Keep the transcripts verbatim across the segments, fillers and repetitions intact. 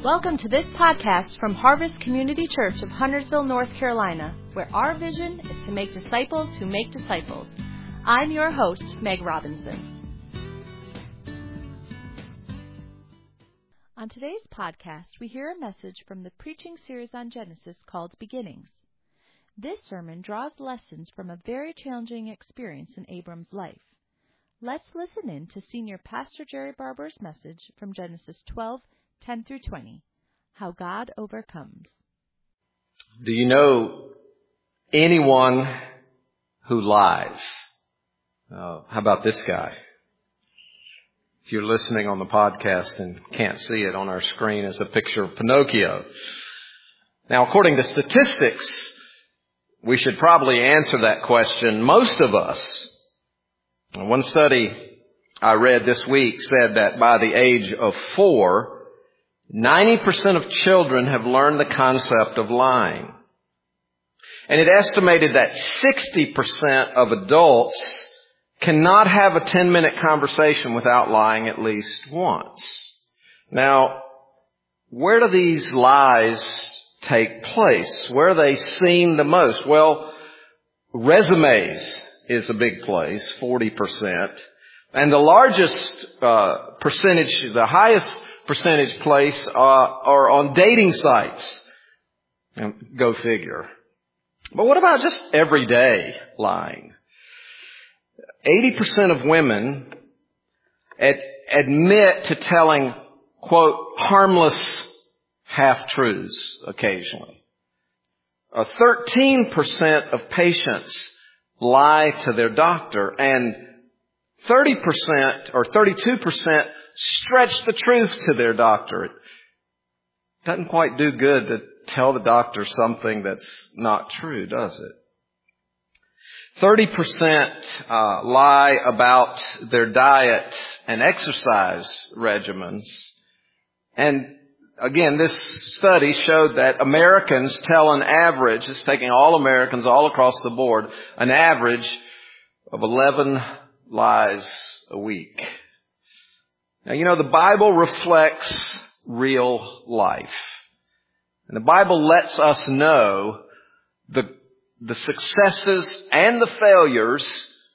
Welcome to this podcast from Harvest Community Church of Huntersville, North Carolina, where our vision is to make disciples who make disciples. I'm your host, Meg Robinson. On today's podcast, we hear a message from the preaching series on Genesis called Beginnings. This sermon draws lessons from a very challenging experience in Abram's life. Let's listen in to Senior Pastor Jerry Barber's message from Genesis twelve, ten through twenty, How God Overcomes. Do you know anyone who lies? Uh, how about this guy? If you're listening on the podcast and can't see it on our screen, is a picture of Pinocchio. Now, according to statistics, we should probably answer that question. Most of us, one study I read this week said that by the age of four, ninety percent of children have learned the concept of lying. And it estimated that sixty percent of adults cannot have a ten-minute conversation without lying at least once. Now, where do these lies take place? Where are they seen the most? Well, resumes is a big place, forty percent. And the largest uh, percentage, the highest percentage place uh, are on dating sites. Go figure. But what about just everyday lying? eighty percent of women ad- admit to telling, quote, harmless half-truths occasionally. Uh, thirteen percent of patients lie to their doctor, and thirty percent or thirty-two percent stretch the truth to their doctor. It doesn't quite do good to tell the doctor something that's not true, does it? thirty percent uh, lie about their diet and exercise regimens. And again, this study showed that Americans tell an average, it's taking all Americans all across the board, an average of eleven lies a week. Now, you know, the Bible reflects real life. And the Bible lets us know the, the successes and the failures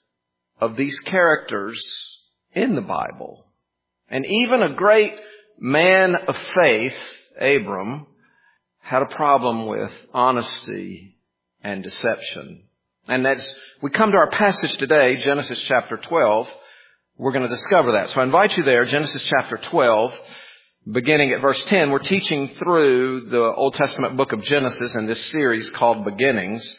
of these characters in the Bible. And even a great man of faith, Abram, had a problem with honesty and deception. And as we come to our passage today, Genesis chapter twelve, we're going to discover that. So I invite you there, Genesis chapter twelve, beginning at verse ten. We're teaching through the Old Testament book of Genesis in this series called Beginnings.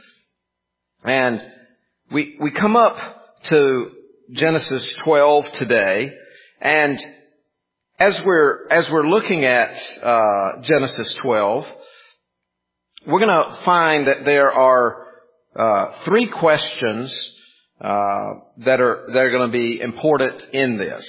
And we we come up to Genesis twelve today. And as we're as we're looking at uh, Genesis twelve, we're going to find that there are uh, three questions Uh, that are that are going to be important in this.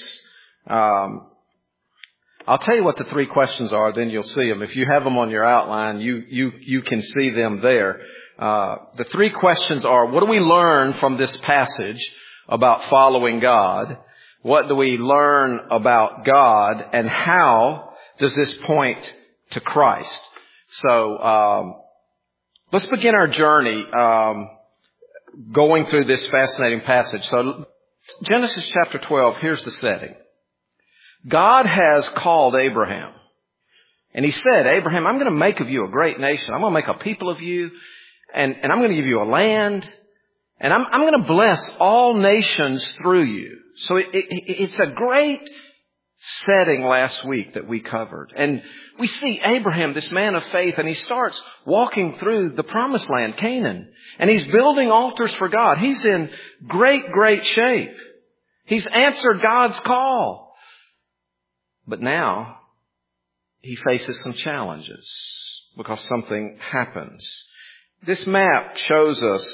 Um, I'll tell you what the three questions are, then you'll see them. If you have them on your outline, you you you can see them there. Uh, the three questions are: what do we learn from this passage about following God? What do we learn about God? And how does this point to Christ? So um, let's begin our journey. Um, going through this fascinating passage. So Genesis chapter twelve, here's the setting. God has called Abraham. And he said, Abraham, I'm going to make of you a great nation. I'm going to make a people of you. And, and I'm going to give you a land. And I'm, I'm going to bless all nations through you. So it, it, it's a great setting last week that we covered. And we see Abraham, this man of faith, and he starts walking through the promised land, Canaan. And he's building altars for God. He's in great, great shape. He's answered God's call. But now he faces some challenges because something happens. This map shows us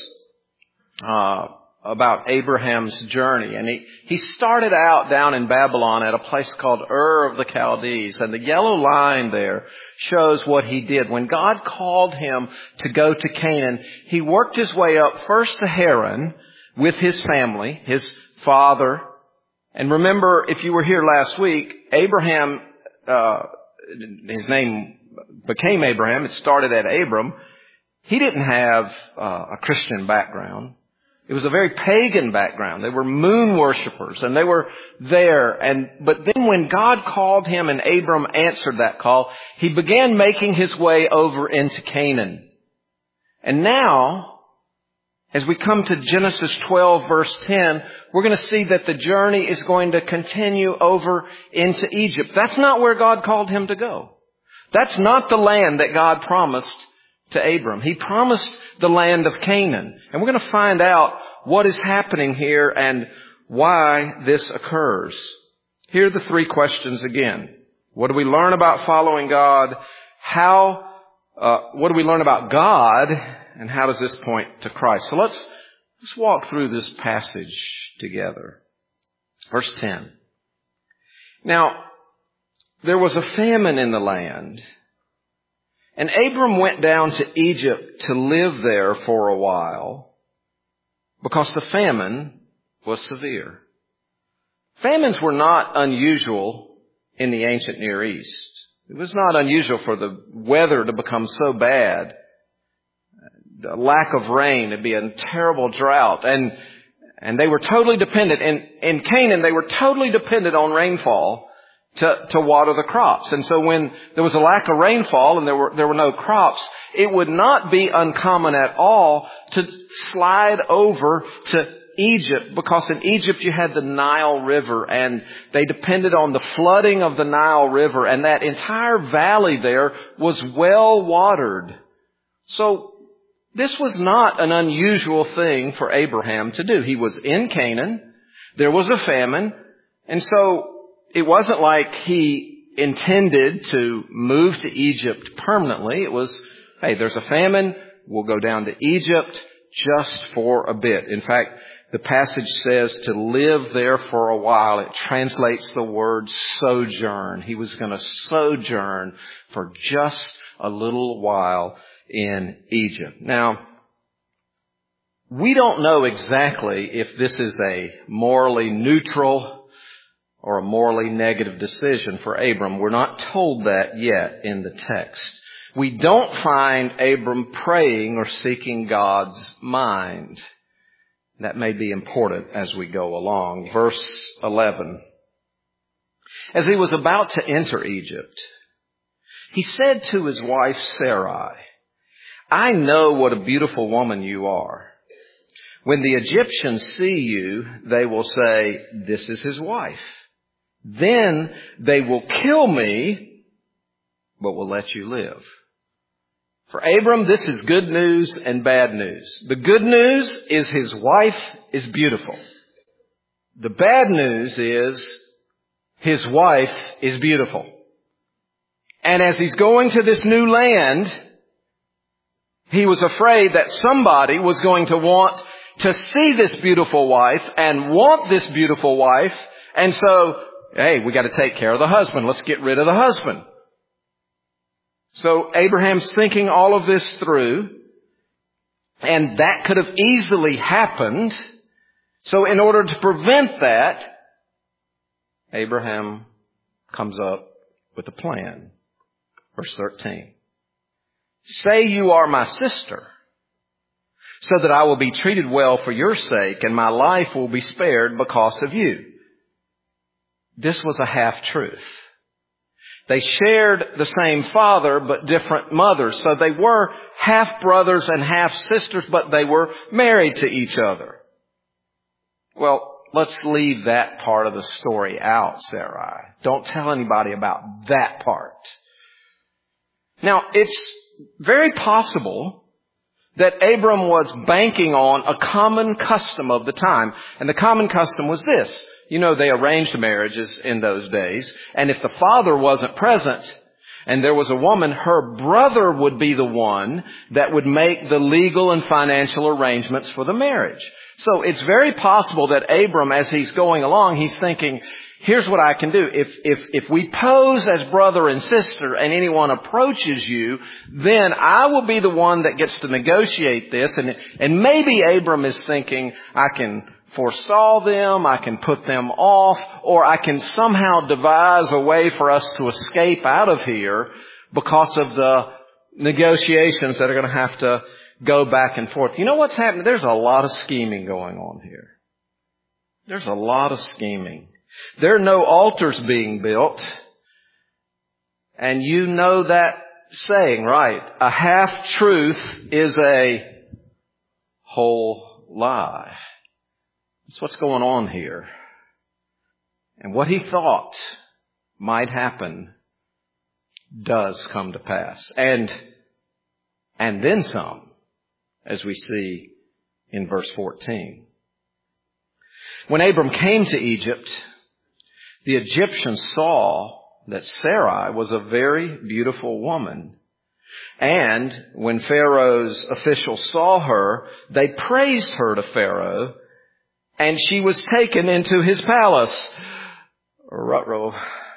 uh about Abraham's journey. And he, he started out down in Babylon at a place called Ur of the Chaldees. And the yellow line there shows what he did. When God called him to go to Canaan, he worked his way up first to Haran with his family, his father. And remember, if you were here last week, Abraham uh his name became Abraham. It started at Abram. He didn't have uh, a Christian background. It was a very pagan background. They were moon worshipers, and they were there. And but then when God called him and Abram answered that call, he began making his way over into Canaan. And now, as we come to Genesis twelve, verse ten, we're going to see that the journey is going to continue over into Egypt. That's not where God called him to go. That's not the land that God promised to Abram. He promised the land of Canaan. And we're going to find out what is happening here and why this occurs. Here are the three questions again. What do we learn about following God? How, uh, what do we learn about God? And how does this point to Christ? So let's, let's walk through this passage together. Verse ten. Now, there was a famine in the land, and Abram went down to Egypt to live there for a while because the famine was severe. Famines were not unusual in the ancient Near East. It was not unusual for the weather to become so bad. The lack of rain, it'd be a terrible drought. And, and they were totally dependent. In, in Canaan, they were totally dependent on rainfall to, to water the crops. And so when there was a lack of rainfall and there were, there were no crops, it would not be uncommon at all to slide over to Egypt, because in Egypt you had the Nile River, and they depended on the flooding of the Nile River, and that entire valley there was well watered. So this was not an unusual thing for Abraham to do. He was in Canaan. There was a famine. And so it wasn't like he intended to move to Egypt permanently. It was, hey, there's a famine. We'll go down to Egypt just for a bit. In fact, the passage says to live there for a while. It translates the word sojourn. He was going to sojourn for just a little while in Egypt. Now, we don't know exactly if this is a morally neutral or a morally negative decision for Abram. We're not told that yet in the text. We don't find Abram praying or seeking God's mind. That may be important as we go along. Verse eleven. As he was about to enter Egypt, he said to his wife Sarai, I know what a beautiful woman you are. When the Egyptians see you, they will say, this is his wife. Then they will kill me, but will let you live. For Abram, this is good news and bad news. The good news is his wife is beautiful. The bad news is his wife is beautiful. And as he's going to this new land, he was afraid that somebody was going to want to see this beautiful wife and want this beautiful wife. And so, hey, we got to take care of the husband. Let's get rid of the husband. So Abraham's thinking all of this through, and that could have easily happened. So in order to prevent that, Abraham comes up with a plan. Verse thirteen. Say you are my sister, so that I will be treated well for your sake, and my life will be spared because of you. This was a half-truth. They shared the same father, but different mothers. So they were half-brothers and half-sisters, but they were married to each other. Well, let's leave that part of the story out, Sarai. Don't tell anybody about that part. Now, it's very possible that Abram was banking on a common custom of the time. And the common custom was this. You know, they arranged marriages in those days. And if the father wasn't present and there was a woman, her brother would be the one that would make the legal and financial arrangements for the marriage. So it's very possible that Abram, as he's going along, he's thinking, here's what I can do. If, if, if we pose as brother and sister and anyone approaches you, then I will be the one that gets to negotiate this. And, and maybe Abram is thinking, I can forestall them, I can put them off, or I can somehow devise a way for us to escape out of here because of the negotiations that are going to have to go back and forth. You know what's happening? There's a lot of scheming going on here. There's a lot of scheming. There are no altars being built. And you know that saying, right? A half-truth is a whole lie. That's what's going on here. And what he thought might happen does come to pass. And, and then some, as we see in verse fourteen. When Abram came to Egypt, the Egyptians saw that Sarai was a very beautiful woman. And when Pharaoh's officials saw her, they praised her to Pharaoh, and she was taken into his palace. Ruh-roh.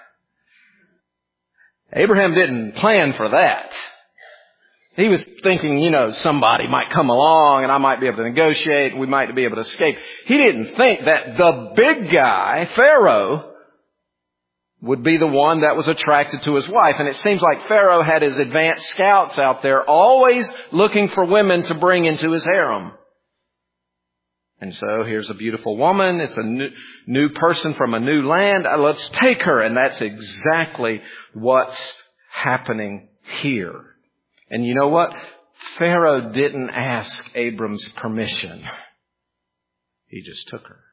Abraham didn't plan for that. He was thinking, you know, somebody might come along and I might be able to negotiate and we might be able to escape. He didn't think that the big guy, Pharaoh, would be the one that was attracted to his wife. And it seems like Pharaoh had his advanced scouts out there always looking for women to bring into his harem. And so here's a beautiful woman. It's a new, new person from a new land. Let's take her. And that's exactly what's happening here. And you know what? Pharaoh didn't ask Abram's permission. He just took her.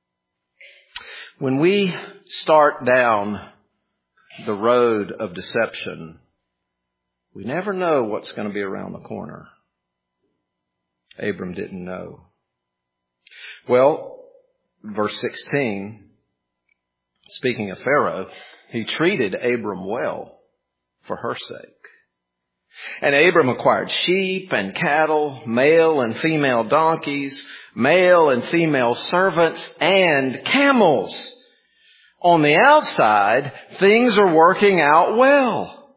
When we start down the road of deception, we never know what's going to be around the corner. Abram didn't know. Well, verse sixteen, speaking of Pharaoh, he treated Abram well for her sake. And Abram acquired sheep and cattle, male and female donkeys, male and female servants, and camels. On the outside, things are working out well.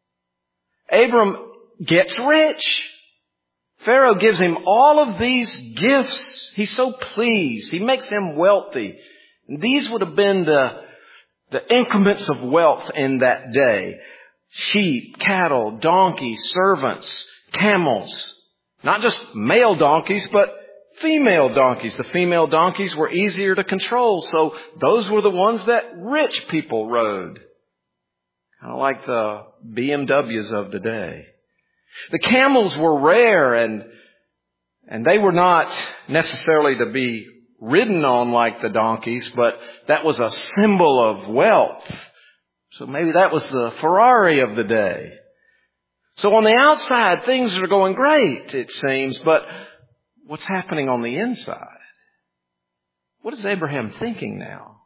Abram gets rich. Pharaoh gives him all of these gifts. He's so pleased. He makes him wealthy. And these would have been the, the increments of wealth in that day. Sheep, cattle, donkeys, servants, camels. Not just male donkeys, but female donkeys. The female donkeys were easier to control, so those were the ones that rich people rode. Kind of like the B M Ws of the day. The camels were rare, and and they were not necessarily to be ridden on like the donkeys, but that was a symbol of wealth. So maybe that was the Ferrari of the day. So on the outside, things are going great, it seems, but what's happening on the inside? What is Abraham thinking now?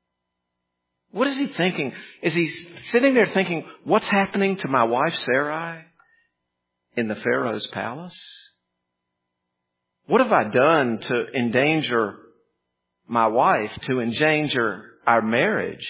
What is he thinking? Is he sitting there thinking, what's happening to my wife Sarai in the Pharaoh's palace? What have I done to endanger my wife, to endanger our marriage?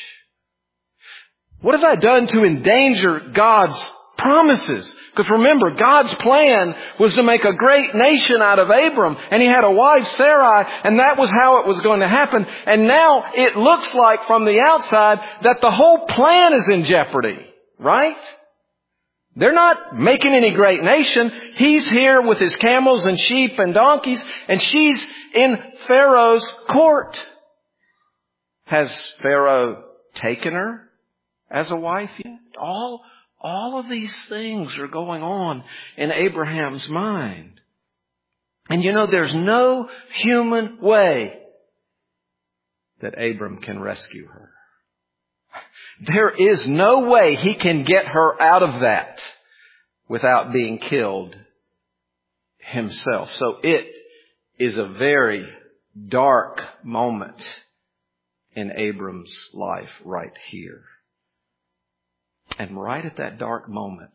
What have I done to endanger God's promises? Because remember, God's plan was to make a great nation out of Abram. And he had a wife, Sarai, and that was how it was going to happen. And now it looks like from the outside that the whole plan is in jeopardy. Right? They're not making any great nation. He's here with his camels and sheep and donkeys, and she's in Pharaoh's court. Has Pharaoh taken her as a wife yet? All, all of these things are going on in Abraham's mind. And you know, there's no human way that Abram can rescue her. There is no way he can get her out of that without being killed himself. So it is a very dark moment in Abram's life right here. And right at that dark moment,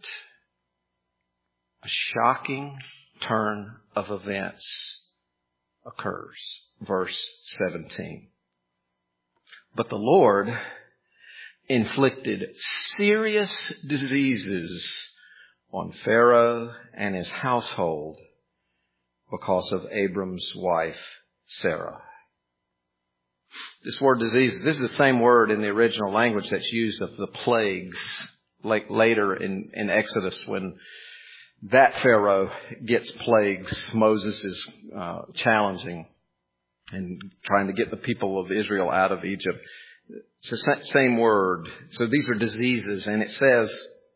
a shocking turn of events occurs. Verse seventeen. But the Lord inflicted serious diseases on Pharaoh and his household because of Abram's wife, Sarah. This word diseases, this is the same word in the original language that's used of the plagues, like later in, in Exodus when that Pharaoh gets plagues. Moses is uh, challenging and trying to get the people of Israel out of Egypt. It's the same word. So these are diseases, and it says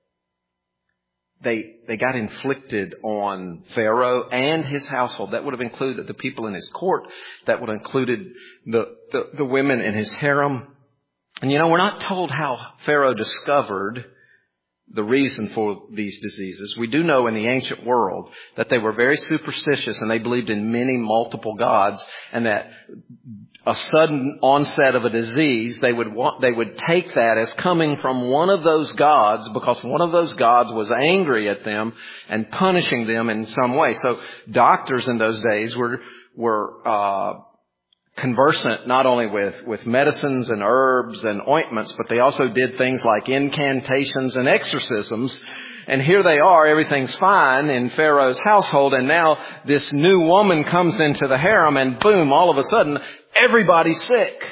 they they got inflicted on Pharaoh and his household. That would have included the people in his court. That would have included the, the, the women in his harem. And you know, we're not told how Pharaoh discovered the reason for these diseases. We do know in the ancient world that they were very superstitious and they believed in many multiple gods, and that a sudden onset of a disease, they would want, they would take that as coming from one of those gods because one of those gods was angry at them and punishing them in some way. So doctors in those days were, were, uh, conversant not only with, with medicines and herbs and ointments, but they also did things like incantations and exorcisms. And here they are, everything's fine in Pharaoh's household, and now this new woman comes into the harem, and boom, all of a sudden, everybody's sick.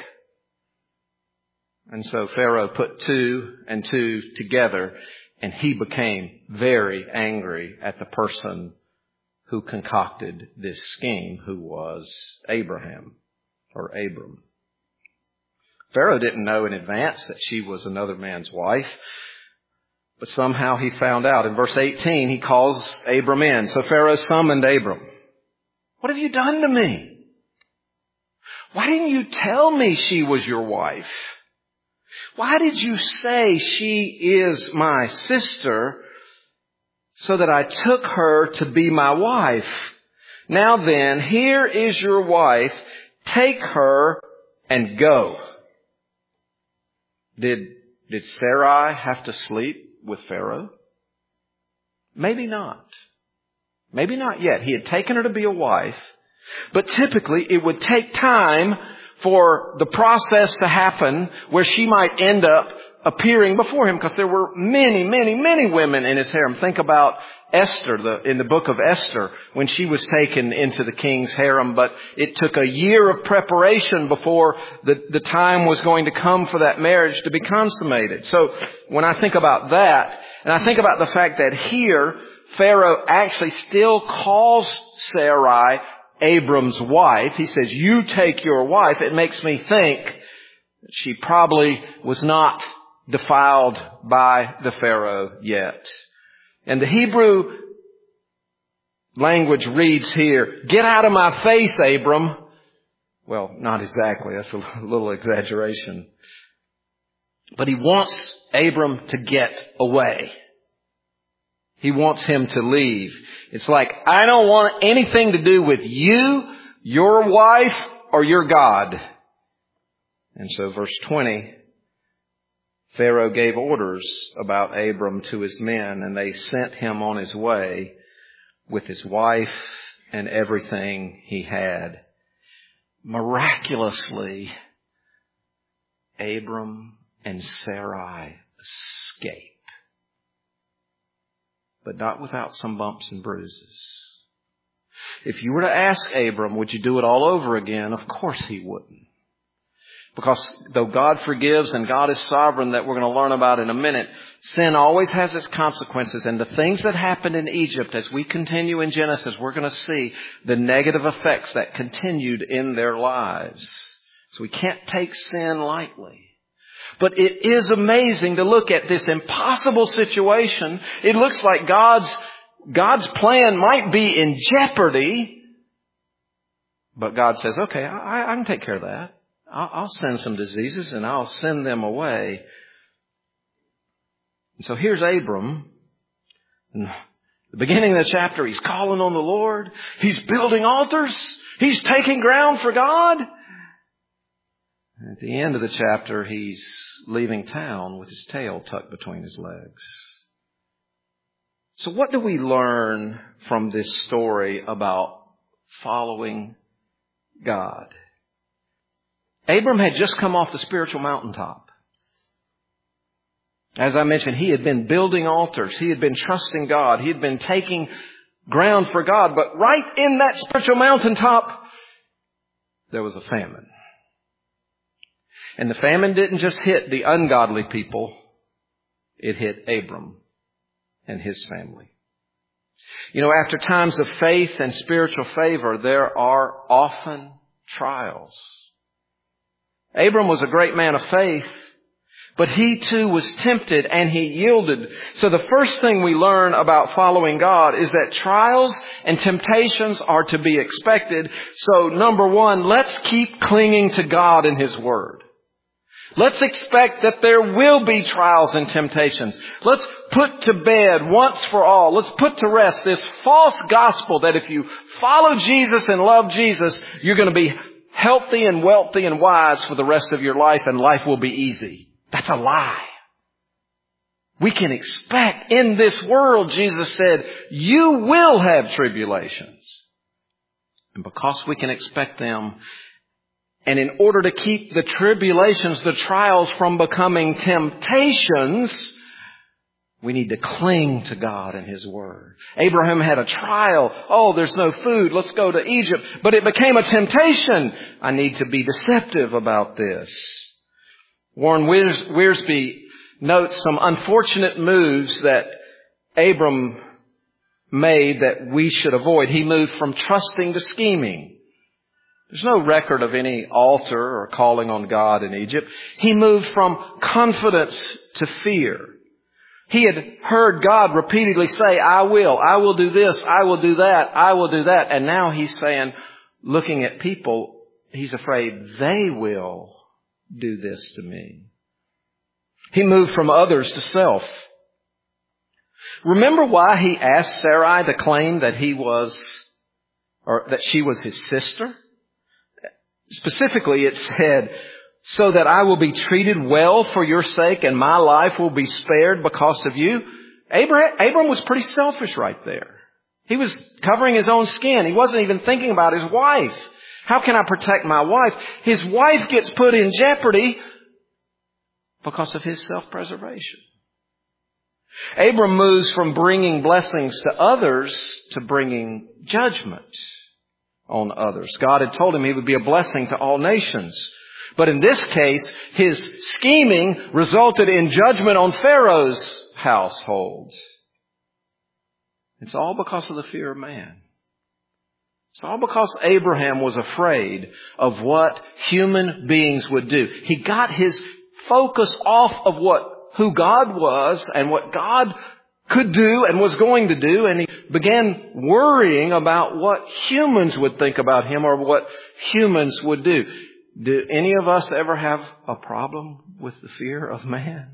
And so Pharaoh put two and two together, and he became very angry at the person who concocted this scheme, who was Abraham. Or Abram. Pharaoh didn't know in advance that she was another man's wife, but somehow he found out. In verse eighteen, he calls Abram in. So Pharaoh summoned Abram. What have you done to me? Why didn't you tell me she was your wife? Why did you say she is my sister so that I took her to be my wife? Now then, here is your wife. Take her and go. Did, did Sarai have to sleep with Pharaoh? Maybe not. Maybe not yet. He had taken her to be a wife, but typically it would take time for the process to happen where she might end up appearing before him, because there were many, many, many women in his harem. Think about Esther, the, in the book of Esther, when she was taken into the king's harem, but it took a year of preparation before the, the time was going to come for that marriage to be consummated. So when I think about that, and I think about the fact that here, Pharaoh actually still calls Sarai Abram's wife. He says, you take your wife. It makes me think that she probably was not defiled by the Pharaoh yet. And the Hebrew language reads here, get out of my face, Abram. Well, not exactly. That's a little exaggeration. But he wants Abram to get away. He wants him to leave. It's like, I don't want anything to do with you, your wife, or your God. And so verse twenty, Pharaoh gave orders about Abram to his men, and they sent him on his way with his wife and everything he had. Miraculously, Abram and Sarai escape. But not without some bumps and bruises. If you were to ask Abram, would you do it all over again? Of course he wouldn't. Because though God forgives and God is sovereign, that we're going to learn about in a minute, sin always has its consequences. And the things that happened in Egypt, as we continue in Genesis, we're going to see the negative effects that continued in their lives. So we can't take sin lightly. But it is amazing to look at this impossible situation. It looks like God's, God's plan might be in jeopardy. But God says, okay, I, I can take care of that. I'll, I'll send some diseases and I'll send them away. And so here's Abram. In the beginning of the chapter, he's calling on the Lord. He's building altars. He's taking ground for God. At the end of the chapter, he's leaving town with his tail tucked between his legs. So what do we learn from this story about following God? Abram had just come off the spiritual mountaintop. As I mentioned, he had been building altars. He had been trusting God. He had been taking ground for God. But right in that spiritual mountaintop, there was a famine. And the famine didn't just hit the ungodly people. It hit Abram and his family. You know, after times of faith and spiritual favor, there are often trials. Abram was a great man of faith, but he too was tempted and he yielded. So the first thing we learn about following God is that trials and temptations are to be expected. So number one, let's keep clinging to God and His Word. Let's expect that there will be trials and temptations. Let's put to bed once for all. Let's put to rest this false gospel that if you follow Jesus and love Jesus, you're going to be healthy and wealthy and wise for the rest of your life and life will be easy. That's a lie. We can expect in this world, Jesus said, you will have tribulations. And because we can expect them, and in order to keep the tribulations, the trials from becoming temptations, we need to cling to God and His Word. Abraham had a trial. Oh, there's no food. Let's go to Egypt. But it became a temptation. I need to be deceptive about this. Warren Wiersbe notes some unfortunate moves that Abram made that we should avoid. He moved from trusting to scheming. There's no record of any altar or calling on God in Egypt. He moved from confidence to fear. He had heard God repeatedly say, I will, I will do this, I will do that, I will do that. And now he's saying, looking at people, he's afraid they will do this to me. He moved from others to self. Remember why he asked Sarai to claim that he was, or that she was his sister? Specifically, it said, so that I will be treated well for your sake and my life will be spared because of you. Abraham, Abram was pretty selfish right there. He was covering his own skin. He wasn't even thinking about his wife. How can I protect my wife? His wife gets put in jeopardy because of his self-preservation. Abram moves from bringing blessings to others to bringing judgment on others. God had told him he would be a blessing to all nations. But in this case, his scheming resulted in judgment on Pharaoh's household. It's all because of the fear of man. It's all because Abraham was afraid of what human beings would do. He got his focus off of what who God was and what God could do and was going to do, and he began worrying about what humans would think about him or what humans would do. Do any of us ever have a problem with the fear of man?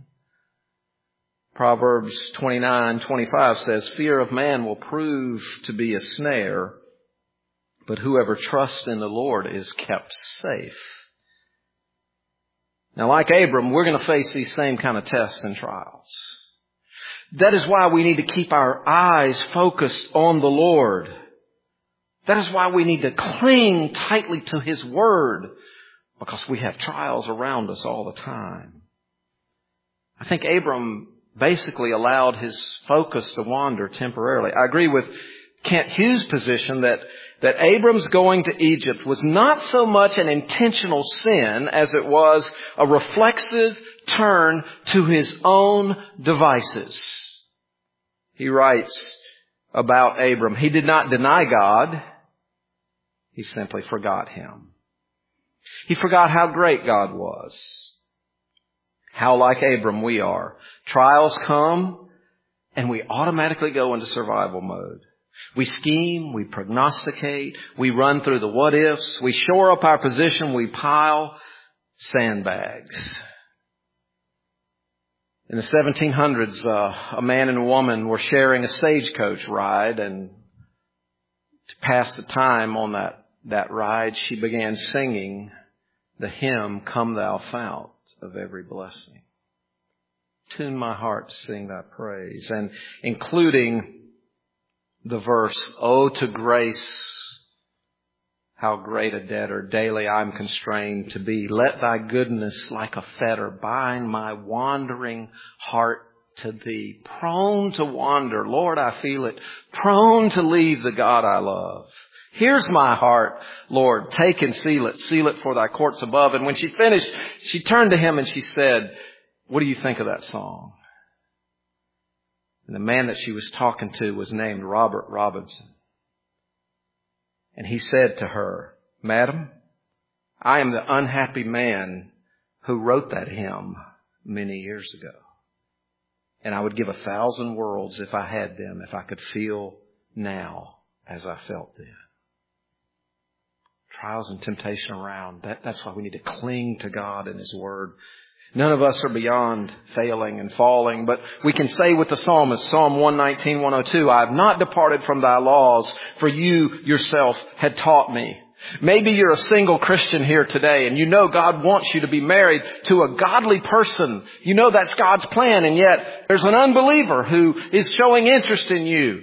Proverbs twenty-nine twenty-five says, fear of man will prove to be a snare, but whoever trusts in the Lord is kept safe. Now, like Abram, we're going to face these same kind of tests and trials. That is why we need to keep our eyes focused on the Lord. That is why we need to cling tightly to His Word, because we have trials around us all the time. I think Abram basically allowed his focus to wander temporarily. I agree with Kent Hughes' position that, that Abram's going to Egypt was not so much an intentional sin as it was a reflexive turn to his own devices. He writes about Abram, he did not deny God. He simply forgot Him. He forgot how great God was. How like Abram we are. Trials come and we automatically go into survival mode. We scheme, we prognosticate, we run through the what ifs, we shore up our position, we pile sandbags. In the seventeen hundreds, uh, a man and a woman were sharing a stagecoach ride, and to pass the time on that, that ride, she began singing the hymn, Come Thou Fount of Every Blessing. Tune my heart to sing thy praise, and including the verse, Oh, to grace, how great a debtor daily I'm constrained to be. Let thy goodness like a fetter bind my wandering heart to thee. Prone to wander, Lord, I feel it. Prone to leave the God I love. Here's my heart, Lord. Take and seal it. Seal it for thy courts above. And when she finished, she turned to him and she said, what do you think of that song? And the man that she was talking to was named Robert Robinson. And he said to her, Madam, I am the unhappy man who wrote that hymn many years ago. And I would give a thousand worlds if I had them, if I could feel now as I felt then. Trials and temptation around. That, that's why we need to cling to God and His Word. None of us are beyond failing and falling, but we can say with the psalmist, Psalm one nineteen, one oh two, I have not departed from thy laws, for you yourself had taught me. Maybe you're a single Christian here today and you know God wants you to be married to a godly person. You know that's God's plan, and yet there's an unbeliever who is showing interest in you.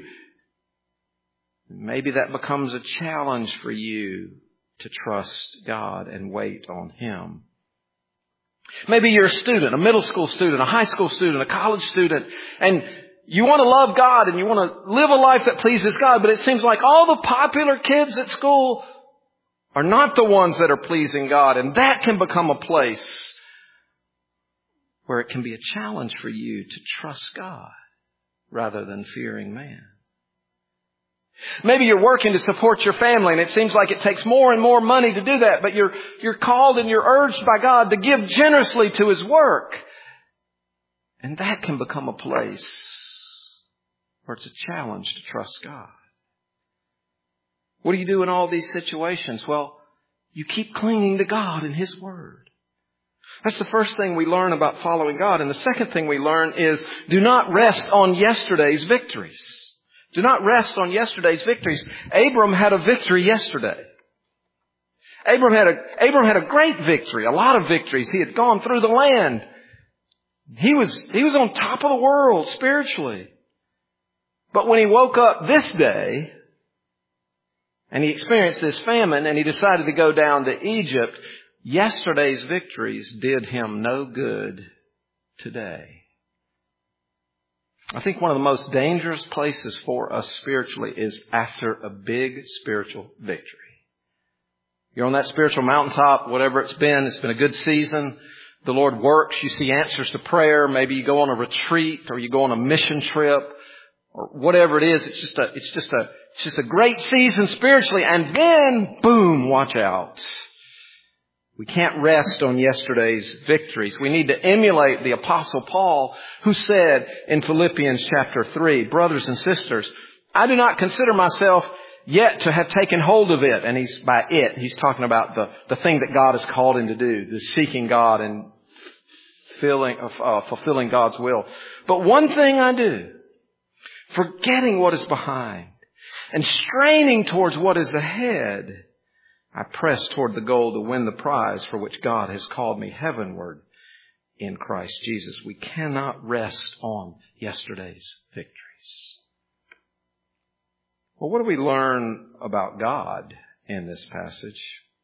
Maybe that becomes a challenge for you to trust God and wait on Him. Maybe you're a student, a middle school student, a high school student, a college student, and you want to love God and you want to live a life that pleases God, but it seems like all the popular kids at school are not the ones that are pleasing God. And that can become a place where it can be a challenge for you to trust God rather than fearing man. Maybe you're working to support your family and it seems like it takes more and more money to do that, but you're, you're called and you're urged by God to give generously to His work. And that can become a place where it's a challenge to trust God. What do you do in all these situations? Well, you keep clinging to God and His Word. That's the first thing we learn about following God. And the second thing we learn is do not rest on yesterday's victories. Do not rest on yesterday's victories. Abram had a victory yesterday. Abram had a, Abram had a great victory, a lot of victories. He had gone through the land. He was, he was on top of the world spiritually. But when he woke up this day and he experienced this famine and he decided to go down to Egypt, yesterday's victories did him no good today. I think one of the most dangerous places for us spiritually is after a big spiritual victory. You're on that spiritual mountaintop, whatever it's been. It's been a good season. The Lord works. You see answers to prayer. Maybe you go on a retreat or you go on a mission trip or whatever it is. It's just a, it's just a, it's just a great season spiritually. And then, boom, watch out. We can't rest on yesterday's victories. We need to emulate the Apostle Paul, who said in Philippians chapter three, brothers and sisters, I do not consider myself yet to have taken hold of it. And he's by it, he's talking about the, the thing that God has called him to do, the seeking God and filling, uh, fulfilling God's will. But one thing I do, forgetting what is behind and straining towards what is ahead, I press toward the goal to win the prize for which God has called me heavenward in Christ Jesus. We cannot rest on yesterday's victories. Well, what do we learn about God in this passage?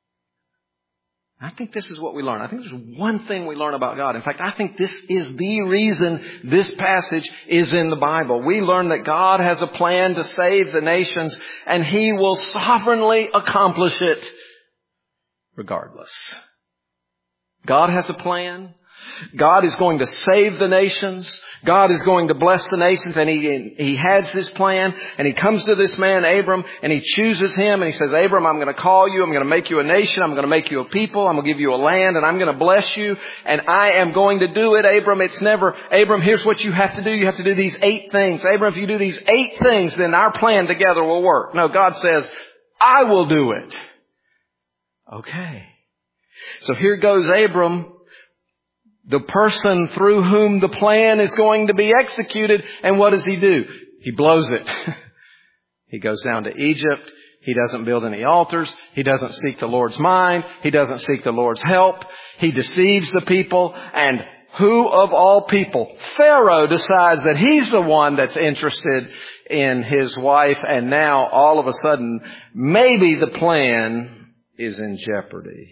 I think this is what we learn. I think there's one thing we learn about God. In fact, I think this is the reason this passage is in the Bible. We learn that God has a plan to save the nations, and He will sovereignly accomplish it regardless. God has a plan. God is going to save the nations. God is going to bless the nations, and he, he has this plan, and He comes to this man, Abram, and He chooses him, and He says, Abram, I'm going to call you, I'm going to make you a nation, I'm going to make you a people, I'm going to give you a land, and I'm going to bless you, and I am going to do it, Abram. It's never, Abram, here's what you have to do. You have to do these eight things. Abram, if you do these eight things, then our plan together will work. No, God says, I will do it. Okay. So here goes Abram, the person through whom the plan is going to be executed. And what does he do? He blows it. He goes down to Egypt. He doesn't build any altars. He doesn't seek the Lord's mind. He doesn't seek the Lord's help. He deceives the people. And who of all people? Pharaoh decides that he's the one that's interested in his wife. And now all of a sudden, maybe the plan is in jeopardy.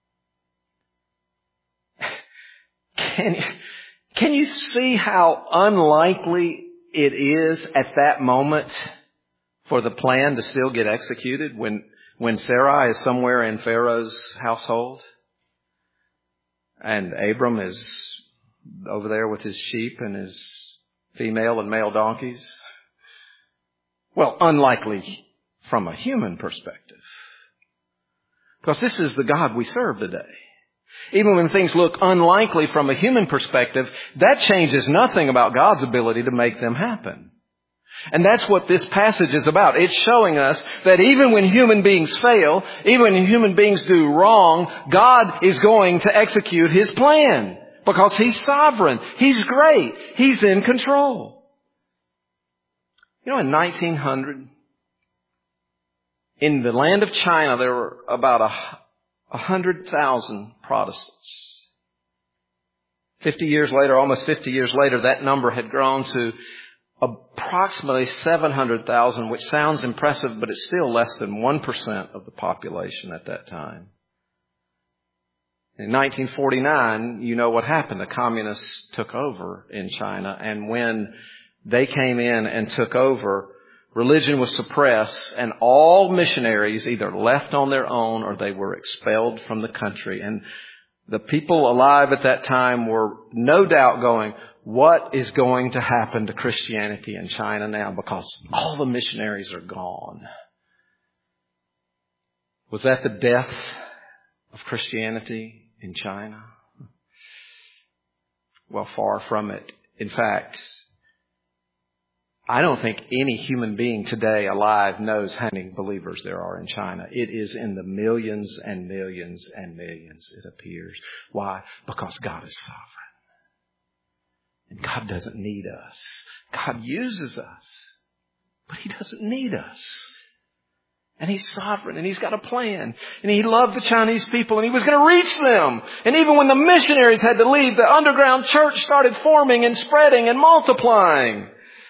Can, can you see how unlikely it is at that moment for the plan to still get executed when, when Sarai is somewhere in Pharaoh's household and Abram is over there with his sheep and his female and male donkeys? Well, unlikely from a human perspective. Because this is the God we serve today. Even when things look unlikely from a human perspective, that changes nothing about God's ability to make them happen. And that's what this passage is about. It's showing us that even when human beings fail, even when human beings do wrong, God is going to execute His plan. Because He's sovereign. He's great. He's in control. You know, in nineteen hundred, in the land of China, there were about a, a hundred thousand Protestants. Fifty years later, almost fifty years later, that number had grown to approximately seven hundred thousand, which sounds impressive, but it's still less than one percent of the population at that time. In nineteen forty-nine, you know what happened. The communists took over in China, and when they came in and took over, religion was suppressed, and all missionaries either left on their own or they were expelled from the country. And the people alive at that time were no doubt going, what is going to happen to Christianity in China now? Because all the missionaries are gone. Was that the death of Christianity in China? Well, far from it. In fact, I don't think any human being today alive knows how many believers there are in China. It is in the millions and millions and millions, it appears. Why? Because God is sovereign. And God doesn't need us. God uses us, but He doesn't need us. And He's sovereign, and He's got a plan. And He loved the Chinese people, and He was going to reach them. And even when the missionaries had to leave, the underground church started forming and spreading and multiplying.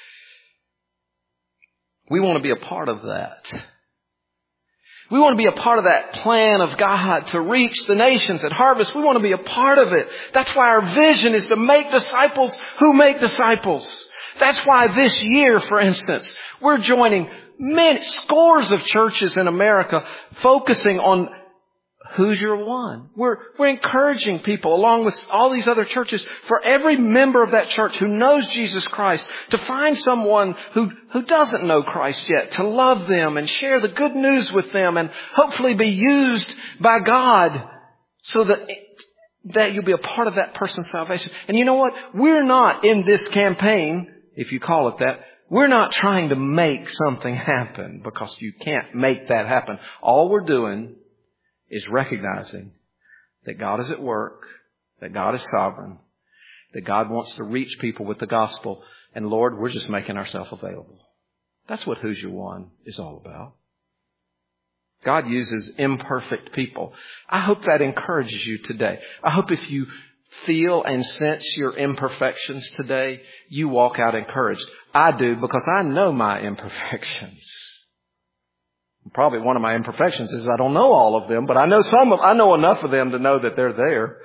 We want to be a part of that. We want to be a part of that plan of God to reach the nations at Harvest. We want to be a part of it. That's why our vision is to make disciples who make disciples. That's why this year, for instance, we're joining many scores of churches in America focusing on who's your one. We're, we're encouraging people along with all these other churches for every member of that church who knows Jesus Christ to find someone who, who doesn't know Christ yet, to love them and share the good news with them and hopefully be used by God so that, that you'll be a part of that person's salvation. And you know what? We're not in this campaign, if you call it that, we're not trying to make something happen because you can't make that happen. All we're doing is recognizing that God is at work, that God is sovereign, that God wants to reach people with the gospel. And Lord, we're just making ourselves available. That's what Who's Your One is all about. God uses imperfect people. I hope that encourages you today. I hope if you feel and sense your imperfections today, you walk out encouraged. I do, because I know my imperfections. Probably one of my imperfections is I don't know all of them, but I know some of, I know enough of them to know that they're there.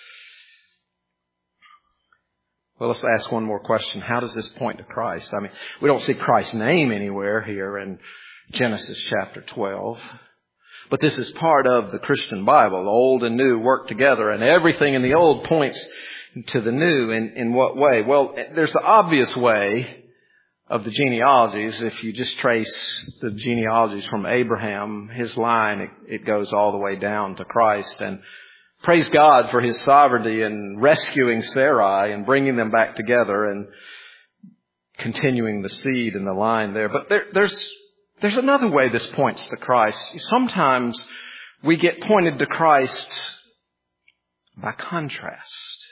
Well, let's ask one more question. How does this point to Christ? I mean, we don't see Christ's name anywhere here in Genesis chapter twelve. But this is part of the Christian Bible. The old and new work together, and everything in the old points to the new. In, in what way? Well, there's the obvious way of the genealogies. If you just trace the genealogies from Abraham, his line, it, it goes all the way down to Christ. And praise God for His sovereignty in rescuing Sarai and bringing them back together and continuing the seed and the line there. But there, there's there's another way this points to Christ. Sometimes we get pointed to Christ by contrast.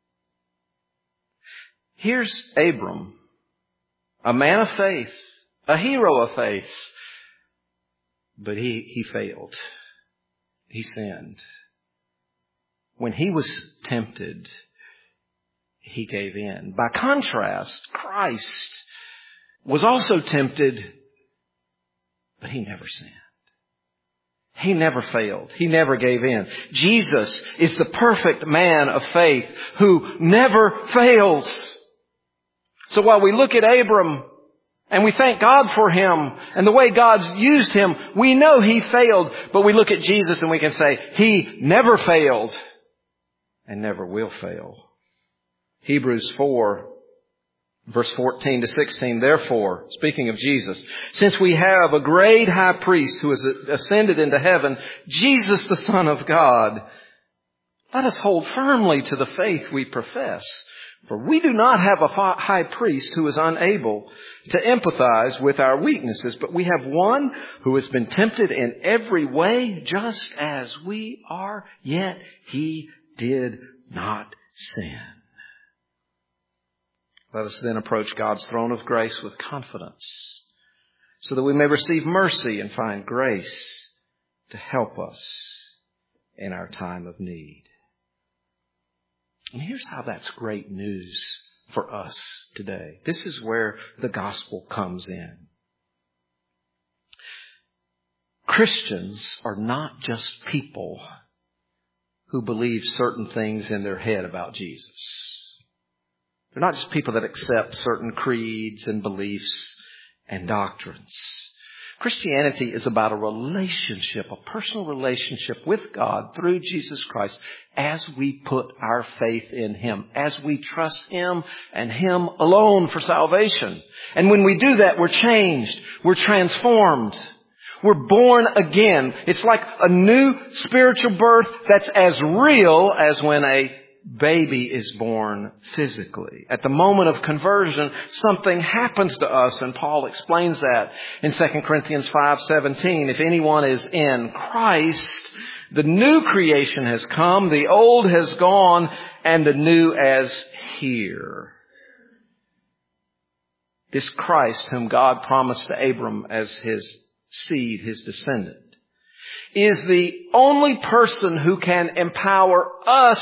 Here's Abram, a man of faith, a hero of faith. But he, he failed. He sinned. When he was tempted, he gave in. By contrast, Christ was also tempted, but He never sinned. He never failed. He never gave in. Jesus is the perfect man of faith who never fails. So while we look at Abram And we thank God for him and the way God's used him. We know he failed, but we look at Jesus and we can say, he never failed and never will fail. Hebrews four, verse fourteen to sixteen, therefore, speaking of Jesus, since we have a great high priest who has ascended into heaven, Jesus the Son of God, let us hold firmly to the faith we profess. For we do not have a high priest who is unable to empathize with our weaknesses, but we have one who has been tempted in every way, just as we are, yet he did not sin. Let us then approach God's throne of grace with confidence, so that we may receive mercy and find grace to help us in our time of need. And here's how that's great news for us today. This is where the gospel comes in. Christians are not just people who believe certain things in their head about Jesus. They're not just people that accept certain creeds and beliefs and doctrines. Christianity is about a relationship, a personal relationship with God through Jesus Christ as we put our faith in him, as we trust him and him alone for salvation. And when we do that, we're changed. We're transformed. We're born again. It's like a new spiritual birth that's as real as when a baby is born physically. At the moment of conversion, something happens to us, and Paul explains that in Second Corinthians five seventeen. If anyone is in Christ, the new creation has come, the old has gone, and the new is here. This Christ, whom God promised to Abram as his seed, his descendant, is the only person who can empower us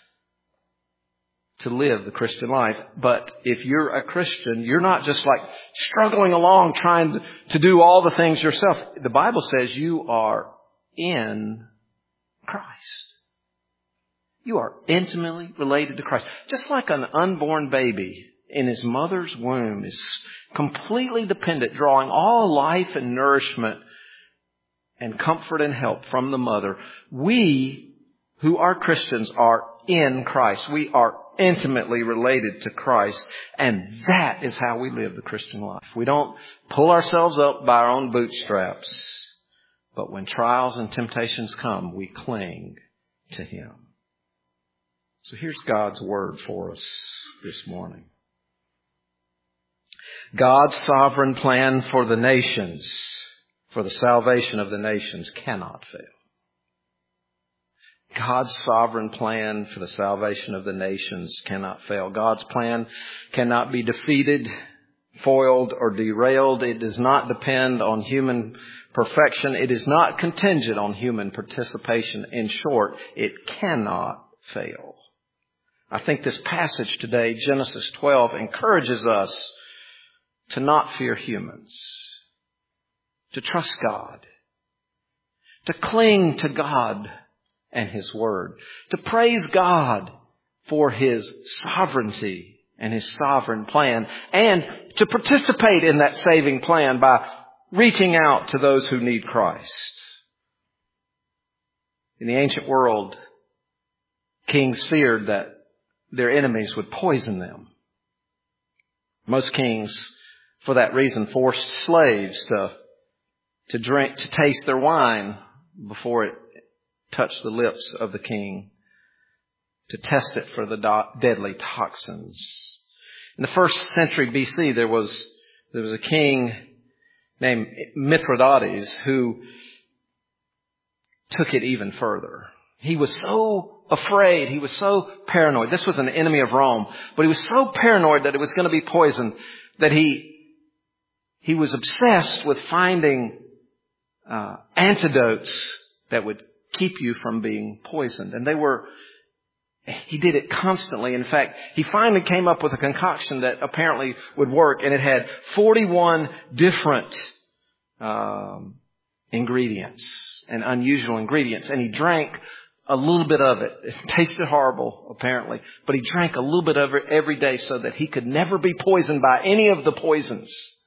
to live the Christian life. But if you're a Christian, you're not just like struggling along trying to do all the things yourself. The Bible says you are in Christ. You are intimately related to Christ. Just like an unborn baby in his mother's womb is completely dependent, drawing all life and nourishment and comfort and help from the mother. We who are Christians are in Christ. We are intimately related to Christ, and that is how we live the Christian life. We don't pull ourselves up by our own bootstraps, but when trials and temptations come, we cling to him. So here's God's word for us this morning. God's sovereign plan for the nations, for the salvation of the nations, cannot fail. God's sovereign plan for the salvation of the nations cannot fail. God's plan cannot be defeated, foiled, or derailed. It does not depend on human perfection. It is not contingent on human participation. In short, it cannot fail. I think this passage today, Genesis twelve, encourages us to not fear humans, to trust God, to cling to God and his word, to praise God for his sovereignty and his sovereign plan, and to participate in that saving plan by reaching out to those who need Christ. In the ancient world, kings feared that their enemies would poison them. Most kings, for that reason, forced slaves to, to drink, to taste their wine before it touched the lips of the king, to test it for the do- deadly toxins. In the first century B C, there was, there was a king named Mithridates who took it even further. He was so afraid. He was so paranoid. This was an enemy of Rome, but he was so paranoid that it was going to be poisoned that he, he was obsessed with finding uh, antidotes that would keep you from being poisoned. And they were, he did it constantly. In fact, he finally came up with a concoction that apparently would work, and it had forty-one different um, ingredients and unusual ingredients. And he drank a little bit of it. It tasted horrible, apparently, but he drank a little bit of it every day so that he could never be poisoned by any of the poisons.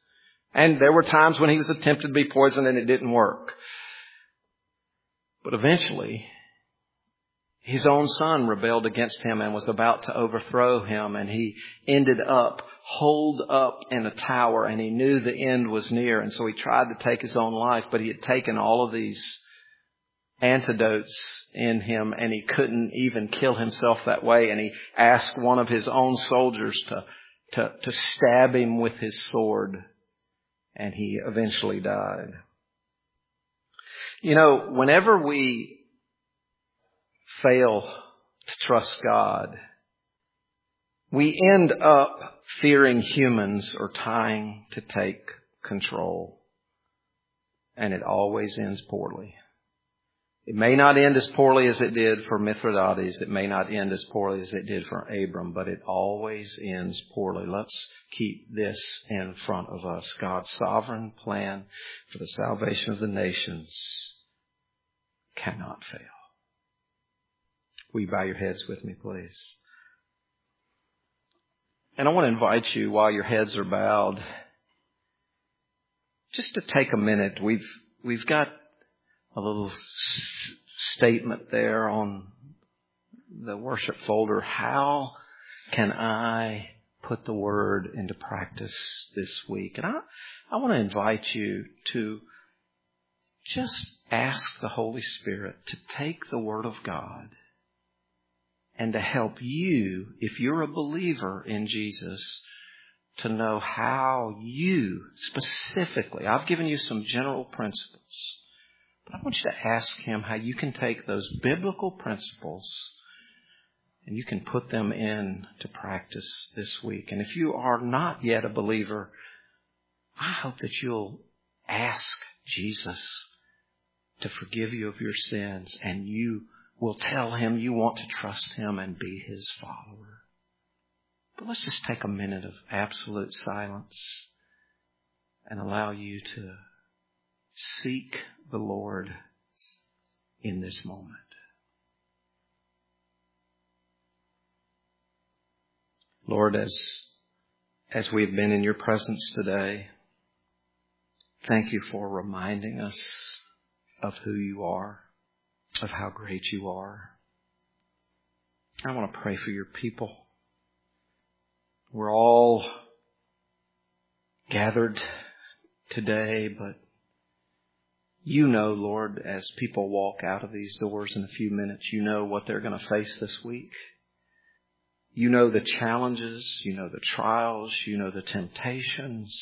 And there were times when he was attempted to be poisoned and it didn't work. But eventually, his own son rebelled against him and was about to overthrow him. And he ended up holed up in a tower, and he knew the end was near. And so he tried to take his own life, but he had taken all of these antidotes in him, and he couldn't even kill himself that way. And he asked one of his own soldiers to, to, to stab him with his sword, and he eventually died. You know, whenever we fail to trust God, we end up fearing humans or trying to take control. And it always ends poorly. It may not end as poorly as it did for Mithridates. It may not end as poorly as it did for Abram, but it always ends poorly. Let's keep this in front of us. God's sovereign plan for the salvation of the nations cannot fail. Will you bow your heads with me, please? And I want to invite you, while your heads are bowed, just to take a minute. We've we've got a little s- statement there on the worship folder. How can I put the word into practice this week? And I, I want to invite you to just ask the Holy Spirit to take the Word of God and to help you, if you're a believer in Jesus, to know how you specifically, I've given you some general principles, but I want you to ask Him how you can take those biblical principles and you can put them into practice this week. And if you are not yet a believer, I hope that you'll ask Jesus to forgive you of your sins, and you will tell Him you want to trust Him and be His follower. But let's just take a minute of absolute silence and allow you to seek the Lord in this moment. Lord, as, as we've been in your presence today, thank you for reminding us of who you are, of how great you are. I want to pray for your people. We're all gathered today, but you know, Lord, as people walk out of these doors in a few minutes, you know what they're going to face this week. You know the challenges, you know the trials, you know the temptations.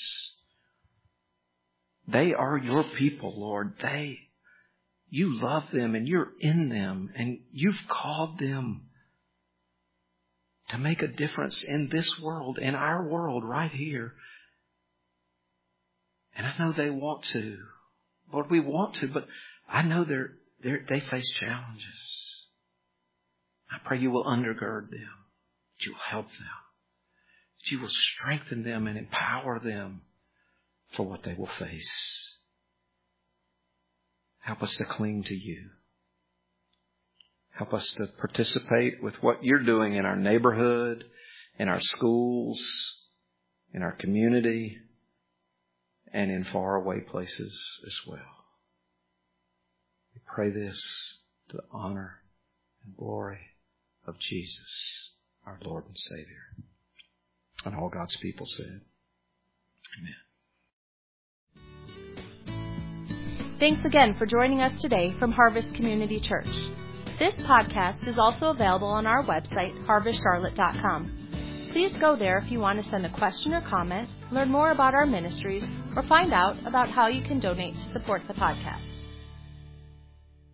They are your people, Lord. They You love them and you're in them, and you've called them to make a difference in this world, in our world right here. And I know they want to. Lord, we want to, but I know they're, they're, they face challenges. I pray you will undergird them, that you will help them, that you will strengthen them and empower them for what they will face. Help us to cling to you. Help us to participate with what you're doing in our neighborhood, in our schools, in our community, and in faraway places as well. We pray this to the honor and glory of Jesus, our Lord and Savior. And all God's people said, amen. Thanks again for joining us today from Harvest Community Church. This podcast is also available on our website, harvest charlotte dot com. Please go there if you want to send a question or comment, learn more about our ministries, or find out about how you can donate to support the podcast.